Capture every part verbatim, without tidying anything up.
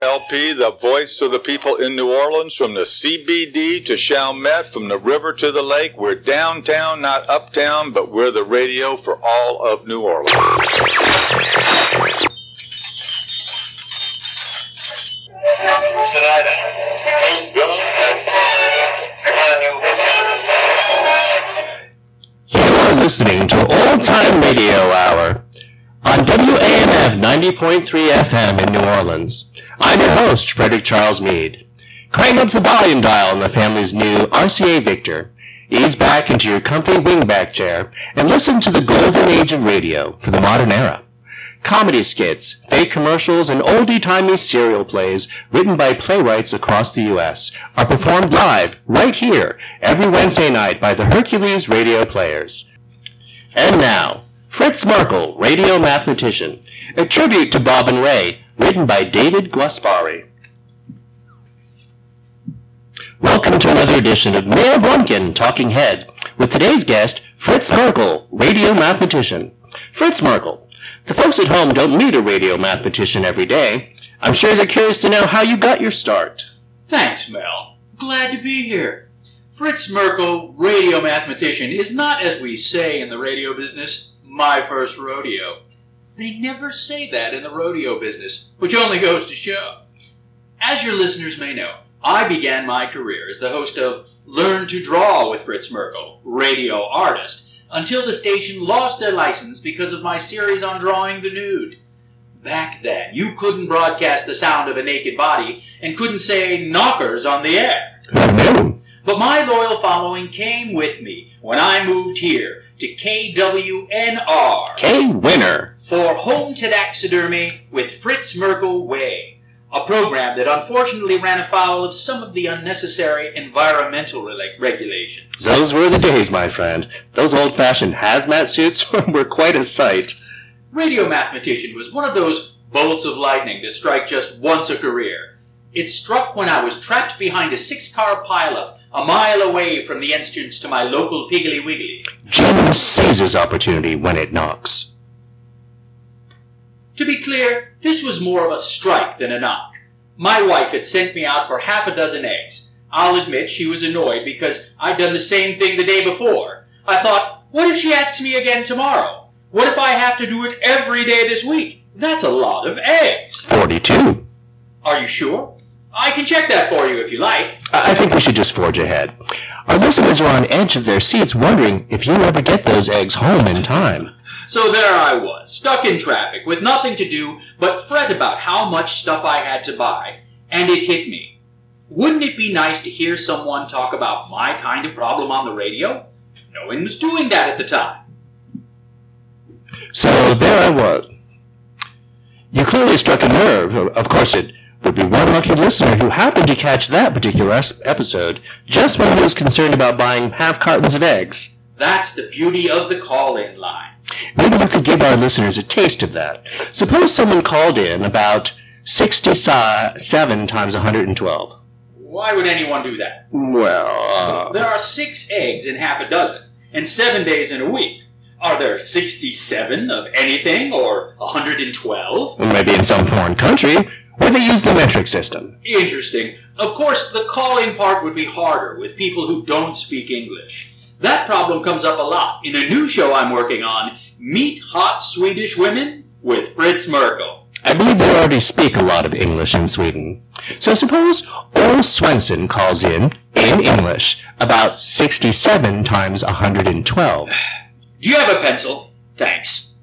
L P, the voice of the people in New Orleans, from the C B D to Chalmette, from the river to the lake. We're downtown, not uptown, but we're the radio for all of New Orleans. You're listening to Old Time Radio Hour on W A M F ninety point three F M in New Orleans. I'm your host, Frederick Charles Meade. Crank up the volume dial on the family's new R C A Victor. Ease back into your comfy wingback chair and listen to the golden age of radio for the modern era. Comedy skits, fake commercials, and oldie-timey serial plays written by playwrights across the U S are performed live right here every Wednesday night by the Hercules Radio Players. And now, Fritz Merkel, Radio Mathematician, a tribute to Bob and Ray, written by David Guaspari. Welcome to another edition of Mayor Blumkin Talking Head, with today's guest, Fritz Merkel, Radio Mathematician. Fritz Merkel, the folks at home don't meet a radio mathematician every day. I'm sure they're curious to know how you got your start. Thanks, Mel. Glad to be here. Fritz Merkel, Radio Mathematician, is not, as we say in the radio business, my first rodeo. They never say that in the rodeo business, which only goes to show. As your listeners may know, I began my career as the host of Learn to Draw with Fritz Merkel, Radio Artist, until the station lost their license because of my series on drawing the nude. Back then, you couldn't broadcast the sound of a naked body and couldn't say knockers on the air. No. But my loyal following came with me when I moved here to K W N R. K-Winner. For Home Taxidermy with Fritz Merkel Way, a program that unfortunately ran afoul of some of the unnecessary environmental re- regulations. Those were the days, my friend. Those old-fashioned hazmat suits were quite a sight. Radio Mathematician was one of those bolts of lightning that strike just once a career. It struck when I was trapped behind a six-car pileup a mile away from the entrance to my local Piggly Wiggly. Genius seizes opportunity when it knocks. To be clear, this was more of a strike than a knock. My wife had sent me out for half a dozen eggs. I'll admit she was annoyed because I'd done the same thing the day before. I thought, what if she asks me again tomorrow? What if I have to do it every day this week? That's a lot of eggs. Forty-two. Are you sure? I can check that for you if you like. I think we should just forge ahead. Our listeners are on edge of their seats wondering if you'll ever get those eggs home in time. So there I was, stuck in traffic with nothing to do but fret about how much stuff I had to buy, and it hit me. Wouldn't it be nice to hear someone talk about my kind of problem on the radio? No one was doing that at the time. So there I was. You clearly struck a nerve. Of course, it would be one lucky listener who happened to catch that particular episode just when he was concerned about buying half cartons of eggs. That's the beauty of the call-in line. Maybe you could give our listeners a taste of that. Suppose someone called in about sixty-seven times one hundred twelve. Why would anyone do that? Well, uh... there are six eggs in half a dozen, and seven days in a week. Are there sixty-seven of anything, or one hundred twelve? Maybe in some foreign country, where they use the metric system. Interesting. Of course, the call-in part would be harder with people who don't speak English. That problem comes up a lot in a new show I'm working on, Meet Hot Swedish Women with Fritz Merkel. I believe they already speak a lot of English in Sweden. So suppose Ole Swenson calls in, in English, about sixty-seven times one hundred twelve. Do you have a pencil? Thanks.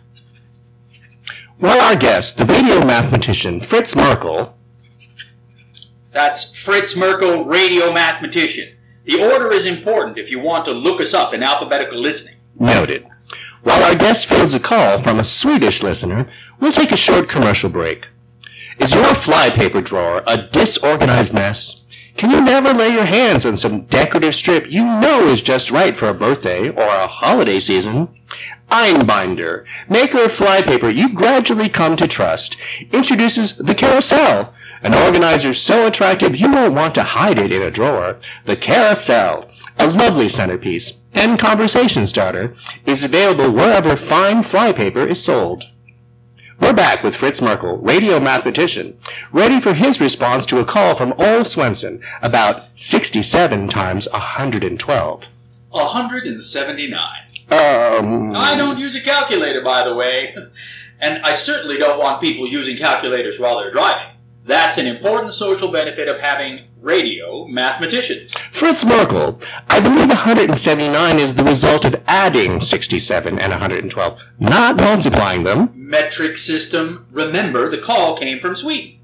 Well, our guest, the radio mathematician Fritz Merkel... That's Fritz Merkel, Radio Mathematician. The order is important if you want to look us up in alphabetical listening. Noted. While our guest fields a call from a Swedish listener, we'll take a short commercial break. Is your flypaper drawer a disorganized mess? Can you never lay your hands on some decorative strip you know is just right for a birthday or a holiday season? Einbinder, maker of flypaper you gradually come to trust, introduces the Carousel, an organizer so attractive you won't want to hide it in a drawer. The Carousel, a lovely centerpiece and conversation starter, is available wherever fine flypaper is sold. We're back with Fritz Merkel, radio mathematician, ready for his response to a call from Ole Swenson about sixty-seven times one hundred twelve. one hundred seventy-nine. Um... I don't use a calculator, by the way. And I certainly don't want people using calculators while they're driving. That's an important social benefit of having radio mathematicians. Fritz Merkel, I believe one hundred seventy-nine is the result of adding sixty-seven and one hundred twelve, not multiplying them. Metric system. Remember, the call came from Sweden.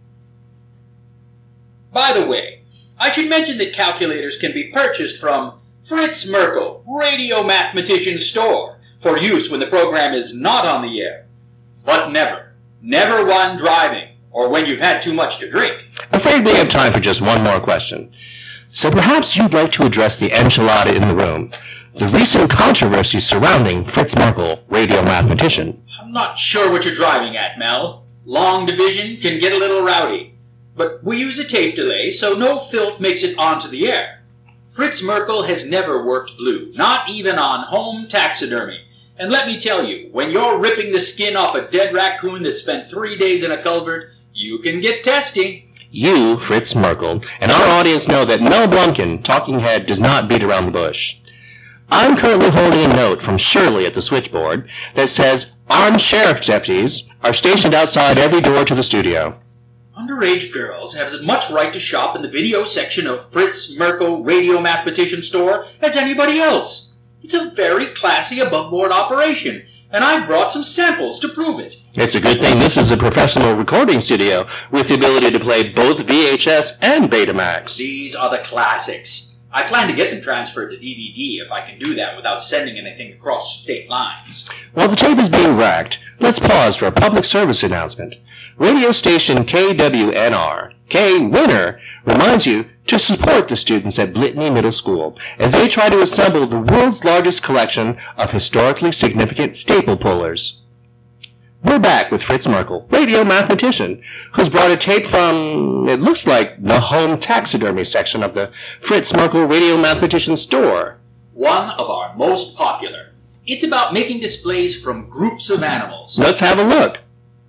By the way, I should mention that calculators can be purchased from Fritz Merkel, Radio Mathematician Store, for use when the program is not on the air. But never, never while driving, or when you've had too much to drink. Afraid we have time for just one more question. So perhaps you'd like to address the enchilada in the room, the recent controversy surrounding Fritz Merkel, radio mathematician. I'm not sure what you're driving at, Mel. Long division can get a little rowdy. But we use a tape delay, so no filth makes it onto the air. Fritz Merkel has never worked blue, not even on home taxidermy. And let me tell you, when you're ripping the skin off a dead raccoon that spent three days in a culvert, you can get testy. You, Fritz Merkel, and our audience know that Mel Blumkin, talking head, does not beat around the bush. I'm currently holding a note from Shirley at the switchboard that says armed sheriff deputies are stationed outside every door to the studio. Underage girls have as much right to shop in the video section of Fritz Merkel Radio Mathematician Store as anybody else. It's a very classy above-board operation, and I've brought some samples to prove it. It's a good thing this is a professional recording studio with the ability to play both V H S and Betamax. These are the classics. I plan to get them transferred to D V D if I can do that without sending anything across state lines. While the tape is being racked, let's pause for a public service announcement. Radio station K W N R, K Winner, reminds you to support the students at Blittney Middle School as they try to assemble the world's largest collection of historically significant staple pullers. We're back with Fritz Merkel, radio mathematician, who's brought a tape from, it looks like, the home taxidermy section of the Fritz Merkel Radio Mathematician Store. One of our most popular. It's about making displays from groups of animals. Let's have a look.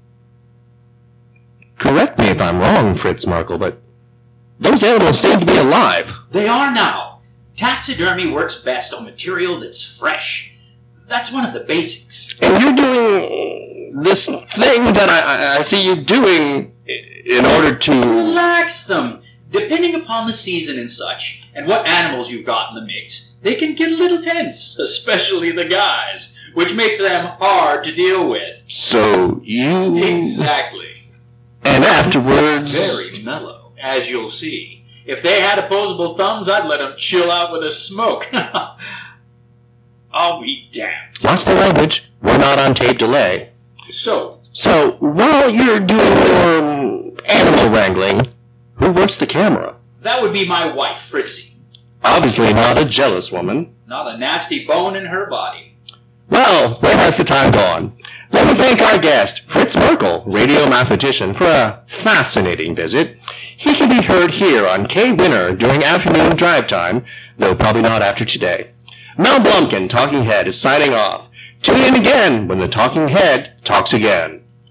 Correct me if I'm wrong, Fritz Merkel, but those animals seem to be alive. They are now. Taxidermy works best on material that's fresh. That's one of the basics. And you're doing this thing that I, I see you doing in order to... Relax them. Depending upon the season and such, and what animals you've got in the mix, they can get a little tense, especially the guys, which makes them hard to deal with. So you... Exactly. And afterwards... Very mellow, as you'll see. If they had opposable thumbs, I'd let them chill out with a smoke. I'll be damned. Watch the language. We're not on tape delay. So... So, while you're doing your um, animal wrangling, who works the camera? That would be my wife, Fritzy. Obviously not a jealous woman. Not a nasty bone in her body. Well, where has the time gone? Let me thank our guest, Fritz Merkel, radio mathematician, for a fascinating visit. He can be heard here on K Winner during afternoon drive time, though probably not after today. Mel Blumkin, Talking Head, is signing off. Tune in again when the Talking Head talks again.